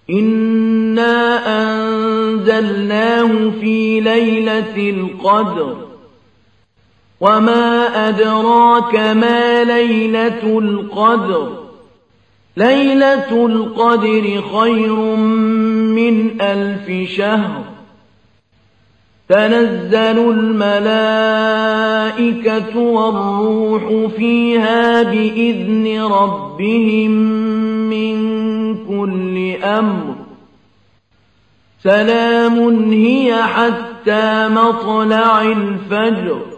إنا أنزلناه في ليلة القدر وما أدراك ما ليلة القدر ليلة القدر خير من 1000 شهر تنزل الملائكة والروح فيها بإذن ربهم من كل أمر سلام هي حتى مطلع الفجر